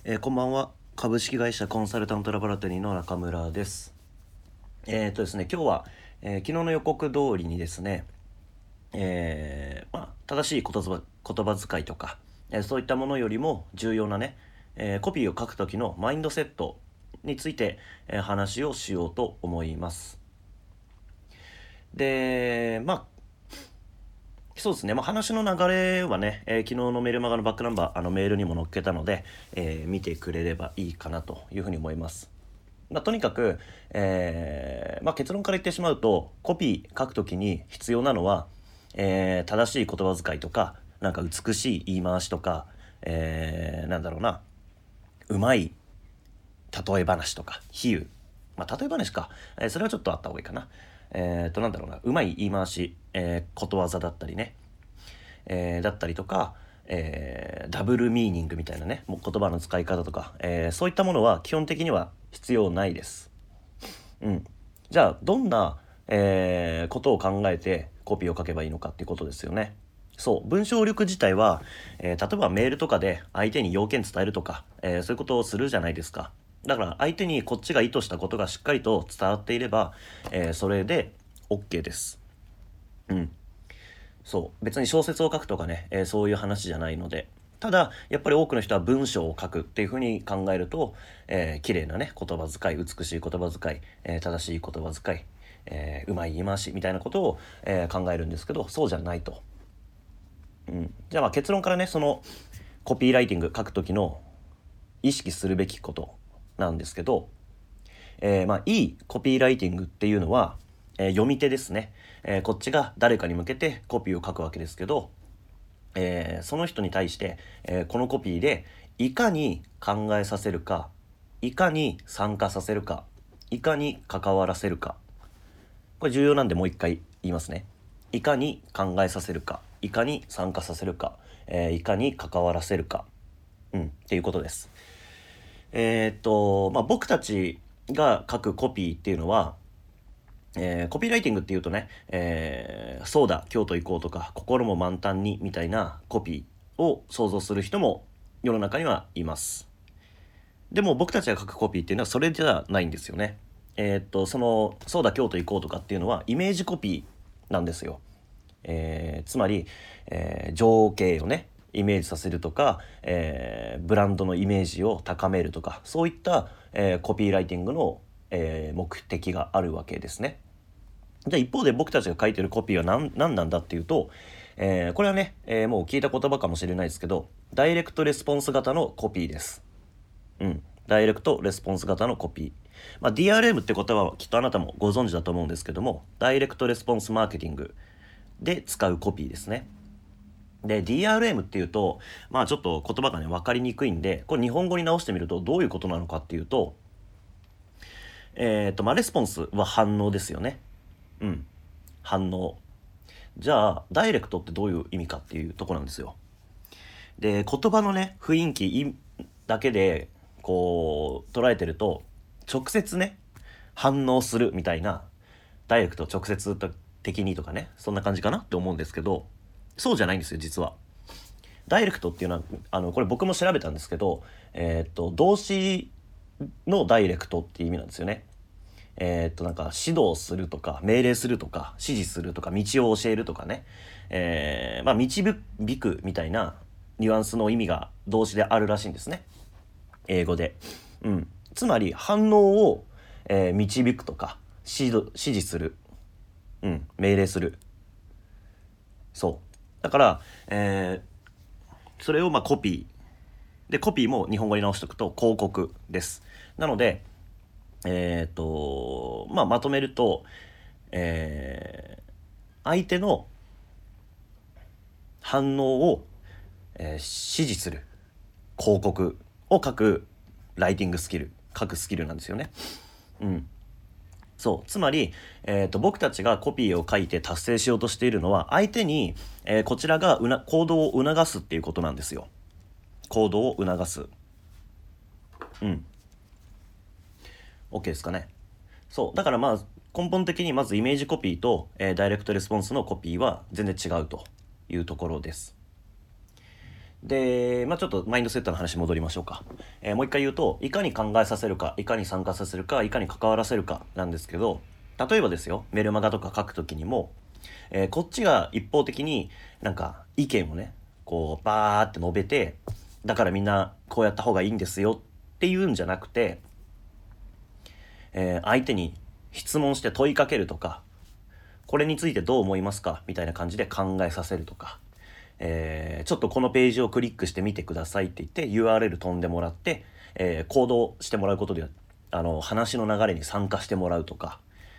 こんばんは。株式会社コンサルタントラボラトリーの中村です。ですね、今日は、昨日の予告通りにですね、正しい言葉遣いとか、そういったものよりも重要なね、コピーを書く時のマインドセットについて、話をしようと思います。で、そうですね、話の流れはね、昨日のメルマガのバックナンバーメールにも載っけたので、見てくれればいいかなというふうに思います。とにかく、結論から言ってしまうと、コピー書くときに必要なのは、正しい言葉遣いとか、なんか美しい言い回しとか、うまい例え話とか比喩、例え話か、それはちょっとあった方がいいかな。うまい言い回し、ことわざだったりね、だったりとか、ダブルミーニングみたいなね、もう言葉の使い方とか、そういったものは基本的には必要ないです。じゃあどんな、ことを考えてコピーを書けばいいのかっていうことですよね。そう、文章力自体は、例えばメールとかで相手に要件伝えるとか、そういうことをするじゃないですか。だから相手にこっちが意図したことがしっかりと伝わっていれば、それで OK です。そう別に小説を書くとかね、そういう話じゃないので。ただやっぱり多くの人は文章を書くっていうふうに考えると、綺麗なね言葉遣い、美しい言葉遣い、正しい言葉遣い、うまい言い回しみたいなことを、考えるんですけど、そうじゃないと。じゃあ結論からね、そのコピーライティング書く時の意識するべきことなんですけど、いいコピーライティングっていうのは、読み手ですね、こっちが誰かに向けてコピーを書くわけですけど、その人に対して、このコピーでいかに考えさせるか、いかに参加させるか、いかに関わらせるか。これ重要なんでもう一回言いますね。いかに考えさせるか、いかに参加させるか、いかに関わらせるか、っていうことです。僕たちが書くコピーっていうのは、コピーライティングっていうとね、そうだ京都行こうとか心も満タンにみたいなコピーを想像する人も世の中にはいます。でも僕たちが書くコピーっていうのはそれじゃないんですよね。そのそうだ京都行こうとかっていうのはイメージコピーなんですよ。つまり、情景をねイメージさせるとか、ブランドのイメージを高めるとか、そういった、コピーライティングの、目的があるわけですね。じゃあ一方で僕たちが書いてるコピーは何なんだっていうと、これはね、もう聞いた言葉かもしれないですけど、ダイレクトレスポンス型のコピーです。ダイレクトレスポンス型のコピー。DRM って言葉はきっとあなたもご存知だと思うんですけども、ダイレクトレスポンスマーケティングで使うコピーですね。で DRM っていうとちょっと言葉がね分かりにくいんで、これ日本語に直してみるとどういうことなのかっていうと、レスポンスは反応ですよね。反応。じゃあダイレクトってどういう意味かっていうとこなんですよ。で言葉のね雰囲気だけでこう捉えてると、直接ね反応するみたいな、ダイレクト直接的にとかね、そんな感じかなって思うんですけど、そうじゃないんですよ実は。ダイレクトっていうのはこれ僕も調べたんですけど、動詞のダイレクトっていう意味なんですよね。なんか指導するとか命令するとか指示するとか道を教えるとかね、導くみたいなニュアンスの意味が動詞であるらしいんですね、英語で。つまり反応を、導くとか指示する、命令する。そうだから、それをコピーで、コピーも日本語に直しておくと広告です。なのでまとめると、相手の反応を、指示する広告を書くライティングスキル、書くスキルなんですよね。そうつまり、僕たちがコピーを書いて達成しようとしているのは、相手に、こちらが行動を促すっていうことなんですよ。行動を促す。OK ですかね。そうだから根本的にまずイメージコピーと、ダイレクトレスポンスのコピーは全然違うというところです。 で、ちょっとマインドセットの話戻りましょうか。もう一回言うと、いかに考えさせるか、いかに参加させるか、いかに関わらせるかなんですけど、例えばですよ、メルマガとか書くときにも、こっちが一方的になんか意見をね、こうバーって述べて、だからみんなこうやった方がいいんですよっていうんじゃなくて、相手に質問して問いかけるとか、これについてどう思いますかみたいな感じで考えさせるとか、ちょっとこのページをクリックしてみてくださいって言って URL 飛んでもらって、行動してもらうことで話の流れに参加してもらうとか、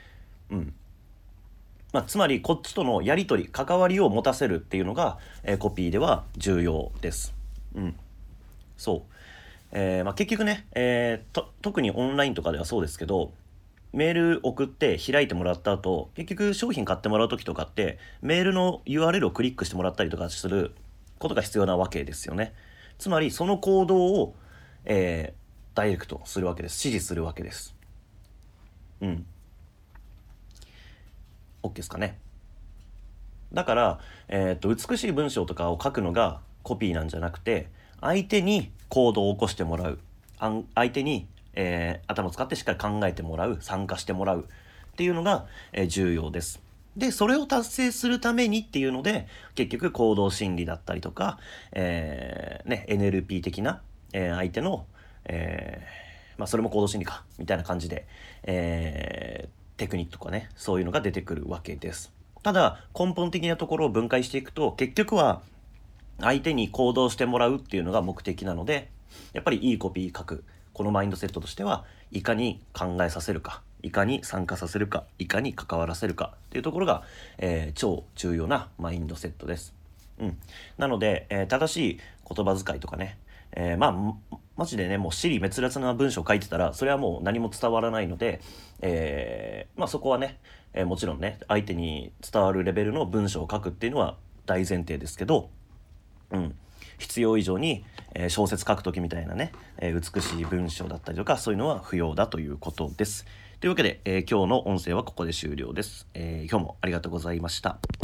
つまりこっちとのやり取り関わりを持たせるっていうのが、コピーでは重要です。そう、結局ね、特にオンラインとかではそうですけど、メール送って開いてもらった後、結局商品買ってもらう時とかってメールの URL をクリックしてもらったりとかすることが必要なわけですよね。つまりその行動を、ダイレクトするわけです。指示するわけです。OK ですかね。だから、美しい文章とかを書くのがコピーなんじゃなくて、相手に行動を起こしてもらう、相手に、頭を使ってしっかり考えてもらう、参加してもらうっていうのが、重要です。でそれを達成するためにっていうので、結局行動心理だったりとか、NLP 的な、相手の、それも行動心理かみたいな感じで、テクニックとかね、そういうのが出てくるわけです。ただ根本的なところを分解していくと、結局は相手に行動してもらうっていうのが目的なので、やっぱりいいコピー書くこのマインドセットとしては、いかに考えさせるか、いかに参加させるか、いかに関わらせるかっていうところが、超重要なマインドセットです。なので、正しい言葉遣いとかね、マジでね、もう尻滅裂な文章を書いてたらそれはもう何も伝わらないので、そこはね、もちろんね、相手に伝わるレベルの文章を書くっていうのは大前提ですけど、必要以上に、小説書く時みたいなね、美しい文章だったりとか、そういうのは不要だということです。というわけで、今日の音声はここで終了です。今日もありがとうございました。